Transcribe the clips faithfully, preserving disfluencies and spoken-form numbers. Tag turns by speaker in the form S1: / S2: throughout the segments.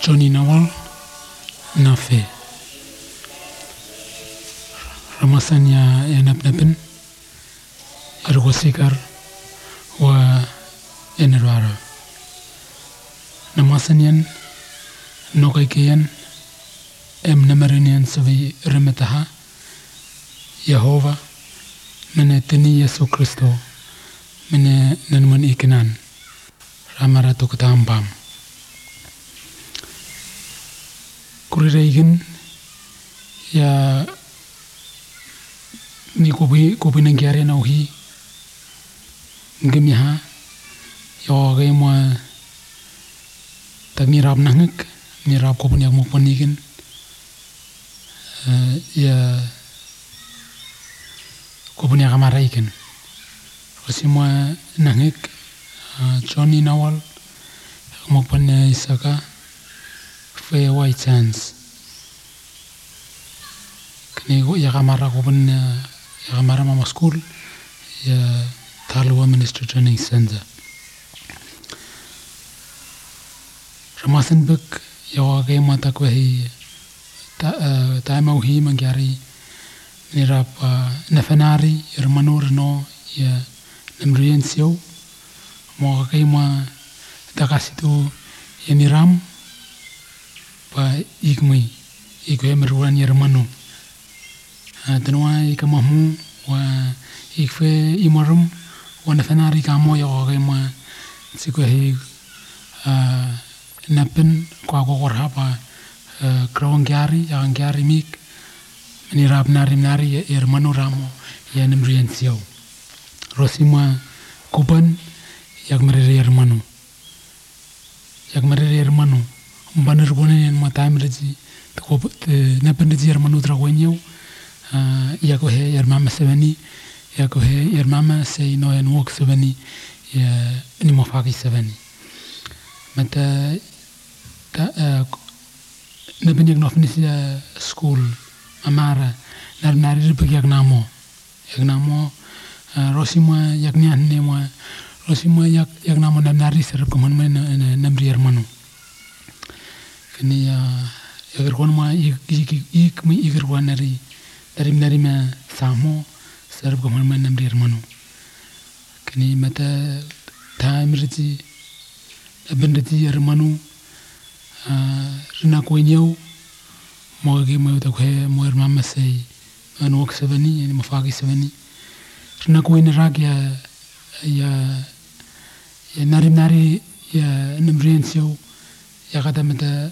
S1: Johnny Nawal Nafe Ramasan ya yanap-napin Argosikar wa Enerwara Namasan yan Nokaikiyan Em namarinian sabi remetaha Yehova Mene tini Yesu Kristo Mene nanman ikinan Ramaratu katampam Kurireikin ya ni kubi kubi nangyari na uhi ngemiha yo gay mo tag nirab nangik nirab ko punya mo panikin ya ko punya kamaraikin kasi mo nangik Johnny Nawal mo punya isaka fair white chance kini ya kamara ko pun ya kamara mama school ya Talua Ministry Training Center ramasan bek ya kay mata ko hi ta ta mau hi mangyari nirap nafanari hermanur no ya namriensio mo kay ma takasitu ya niram pa ikmi ikwe meruan yermanu tanwa ikamahu wa ikfe imarum wa nafanari kamo ya ma sikwe hi napin kwa ko korha pa krawangari ya ngari mik menirap nari nari yermanu ramo ya nemriensio rosima kuban yak merere yermanu yak merere yermanu Banner bonen ma time reji ko na penji yer manu tra wenyo ya ko he yer mama seveni ya ko he yer mama sei no en walk seveni ya ni mo faki seveni mata ta na penji no fini school amara nar nari ri yak namo yak namo rosima yak ni anne mo rosima yak yak namo na nari ser ko man namri yer manu kini ya agar kon ma ik ik ik mi igar wanari dari dari ma samo serb ko man nam dir manu kini mata time riti abendati yar manu rina ko nyau mo gi mo ta ko mo er mama sei an wok sevani ni mafagi sevani rina ko ni rag ya ya ya nari nari ya namriensio ya kata mata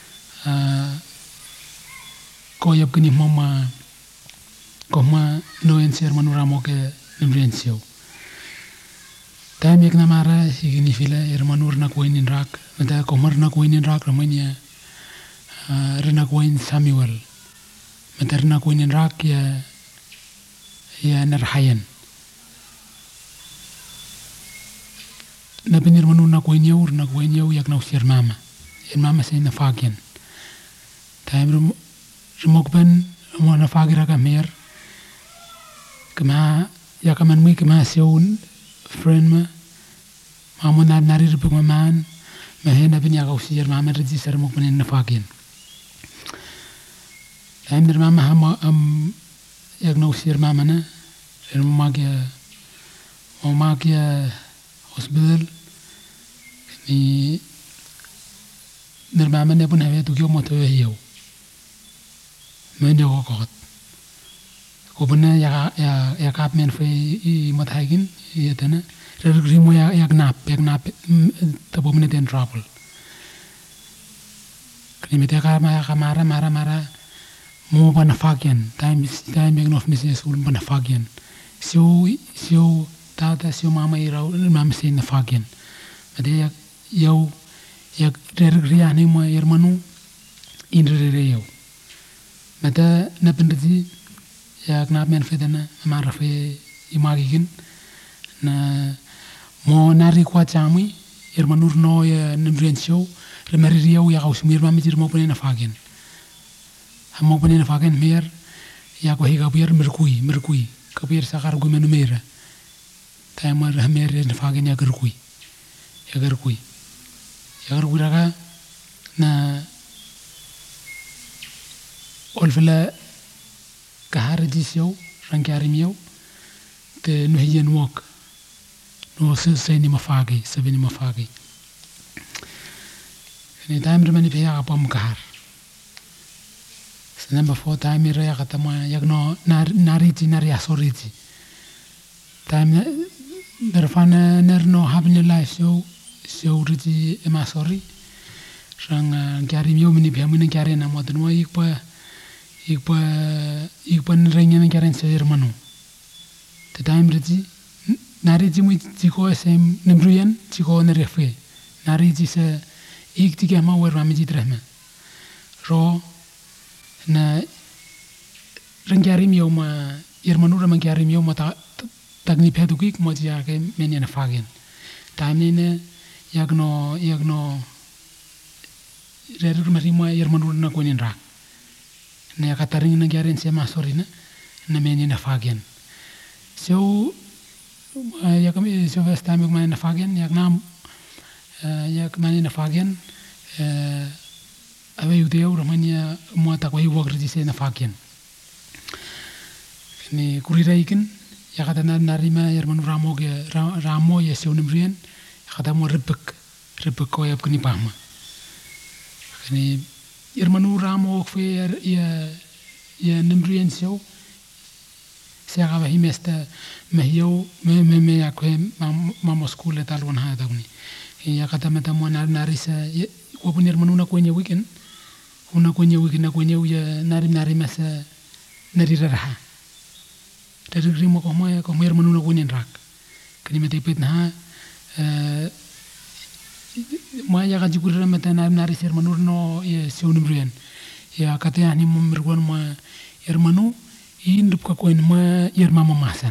S1: ko yap kini mama ko ma no en ser manuramo ke nemriensio time ek namara higini fila hermanur na ko in rak mata ko mar na ko in rak ramania rena ko in Samuel mata rena ko in rak ya ya narhayan na benir manur na ko in yaur na ko in yau yak na usir mama en mama sai na fagian time rum rumokban mo na fagira ka mer kama ya kaman mi kama seun friend ma mamo na nari rup man ma he na binya ka usir mama register mo pan na fagin time der mama ha am yak na usir mama na er mo magia mo magia hospital ni der mama ne pun have tu kyo mo to yo men yo ko ko bana ya ya ya kap men fe I mathagin ya tana rimo ya ya nap ya nap ta bo men den trouble kni mete ka ma ka mara mara mara mo bana fagian time time meg nof misi sul bana fagian sio sio tata sio mama ira mama se na fagian ade ya yo ya ria ni mo hermanu inrere yo mata na pendeti ya knap men fedana mara fe imagigin na mo nari kwa chami hermanur no ya nemriensio le maririo ya ausmir mami tir mo pone na fagen mo pone na fagen mer ya ko higa biar merkui merkui ka biar sakar gu menu mera taimar mer na fagen ya gerkui ya gerkui ya gerkui raga na olvela kaharji show rankiari miau te no hien walk no se se ni mafagi se ni mafagi ni time remani pe ya pam kahar se number four time re ya katama yak no nariti nari asoriti time derfana nerno having a life show show riti emasori rang kiari miau mini pe mini kiari na modern wa ikpa ikpa ikpa nrengen kiari se hermano the time riti nari ji mu chiko sem nemruyan chiko nerefe nari ji se ik tige ma wer rami ji drehme ro na rangiari miau ma hermano ra mangiari miau ma ta tagni pedukik mo ji ake meni na fagen time ne yagno yagno reru mari mo hermano na konin rak na kataring na garen se masori na na meni na fagen so ya kami so first time ik mani na fagen yak nam yak mani na fagen ave udeu ramania mo ta ko hiwag ridi se na fagen ni kurira ikin ya kata na narima hermano ramo ge ramo ya se unimrien kata mo rebek rebek ko ya kini pahma ni hermano ramo fe ya ya nimrien seo se agaba himesta mehio me me me akwe mamo skule talon ha dagni ya kata meta mo nar narisa ko punir hermano na kwenye weekend una kwenye weekend na kwenye ya nari nari masa nari raha dari rimo ko mo ko hermano na kwenye rak kani meta pet na ma ya ga jikur meta nari nari hermano no ya seunimrian ya kata ya ni mo mirgon ma hermano indup ka koin ma yer mama masan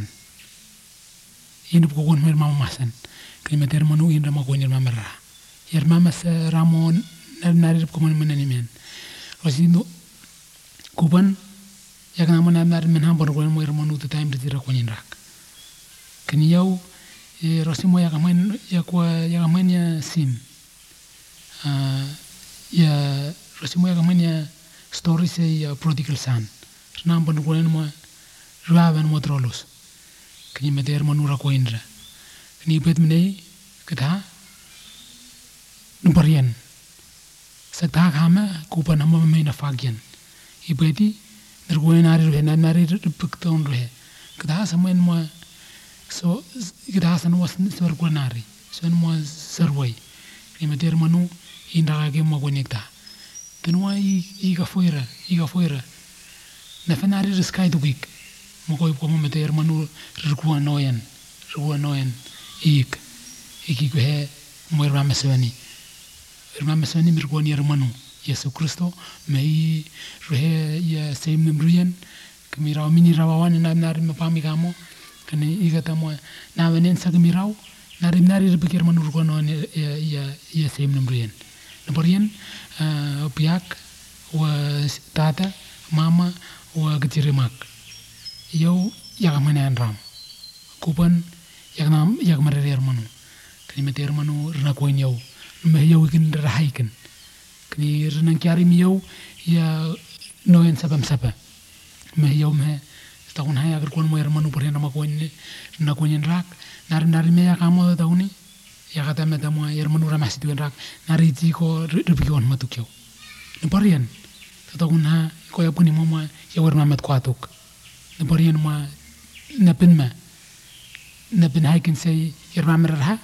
S1: indup ko kon mer mama masan kani meta hermano indra ma koin mama ra yer mama sa ramon nari ko mon menani men rosindo kuban yak na mana nar men hambor ko mo hermano to time ritira ko nyin rak kani yaw e rosimo yak men yak wa yak men ya sim ah ya rosimo yak men ya story se ya prodigal son nam bon ko mo raven mo trolos kani me der hermano ra ko indra kani bet mene kata numparian sakta khama kupan hama me na fagian ibeti nergoy nari re nari pukton re kata samen mo so kata san was sor ko nari son mo serway ni me der hermano indra ke mo konekta tenwa i ga fuera i ga fuera na fanari riskai du week mo ko ko mo me der hermano rkuan noyen rkuan noyen ik ik ko he mo ra mesani ra mesani mir ko ni hermano Yesu Kristo me re ya sem nemrian kemira mini rawan na nar me pami kamo kani igata mo na venen sa kemirau nari nari berpikir menurut kono ya ya ya sem nemrian nemrian piak wa tata mama wa getiremak yo ya mana ram kupan ya nam ya mare hermano kani mete hermano rena koin yo me yo ikin rahaikan kani renang kiari miyau ya noen sabam sapa me yo me tahun hai agar kon mo hermano por nama koin na koin rak nar nar me ya kamo tahuni ya kata me tamo hermano ramasi tu rak nari ji ko rebion matukyo neparian tahun ha ko ya puni mama ya war mamat ko atuk neparian ma napin ma napin hai kin sei hermano ra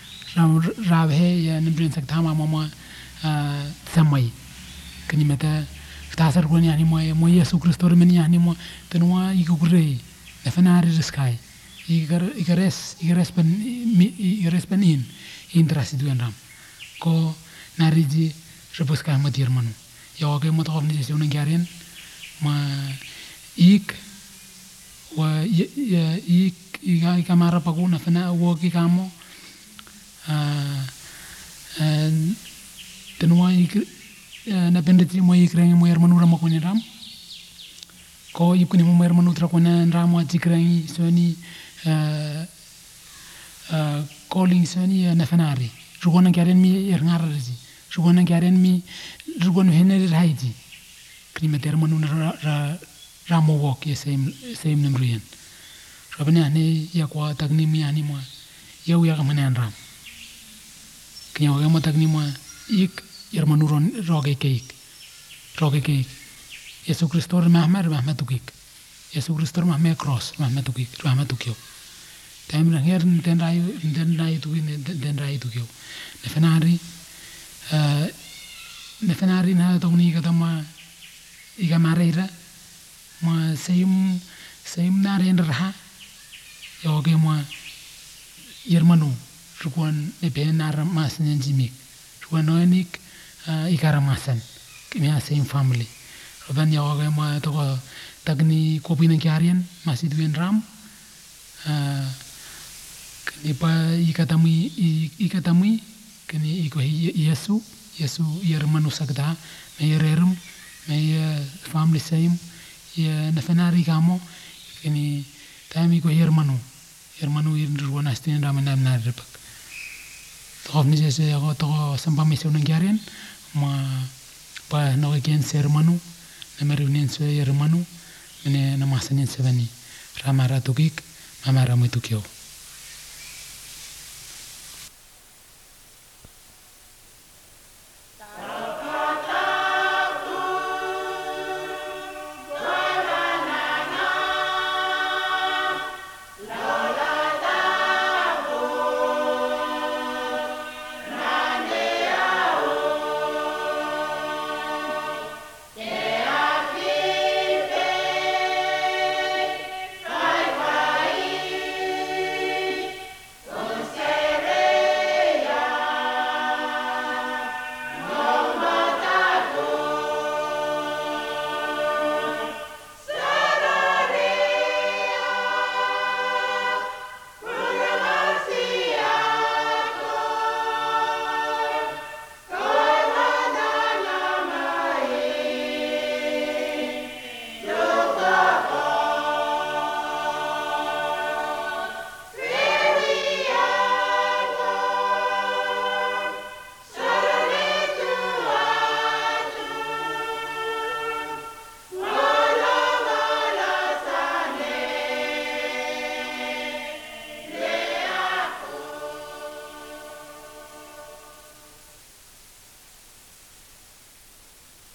S1: ra he ya nembrin sak thama mama samai kani meta tasar ko ni ani mo mo Yesu Kristo men ni ani mo tenwa igure na fanari riskai igar igares igares pen igares pen in intrasi du ram ko nariji repos ka mati hermano yo ke mo to ni se unen garen ma ik wa ya ik iga kamera paguna fana wo ki kamo ah tenwa ik na pendeti mo ikrang mo hermano ramo ko ni ram ko ikuni mo hermano tra ko na ramo ikrang soni calling soni na fanari rugona garen mi er ngarari Rugonan kiaren mi rugon heneri raiji. Kini meter manu ra ra ramo wok ya same same nemruyen. Rabani ane ya kwa tagni mi ani mo ya uya kamanan ram. Kini waga mo tagni mo ik yer manu ron roge keik. Roge keik. Yesu Kristor mahmer mahmer tukik. Yesu Kristor mahmer cross mahmer tukik mahmer tukyo. Time na her den rai den rai tukin den rai tukyo. Nefenari nefenari na togni kata ma iga mareira ma seim seim naren raha yoge ma yermanu rukuan ebe nara mas nenjimik rukuan noenik ikara masan kimia same family rodan yoge ma toko tagni kopi na kiarian masih duin ram kini pa ikatamui ikatamui kini iko Yesu Yesu yermanu sagda me yererum me family same ya nafenari kamo kini tami ko yermanu yermanu irruan astin ramanam na repak to ni jese ko to samba mission ngaren ma pa no gen sermanu na merunin se yermanu mene namasanin sevani ramara tukik mamara mutukyo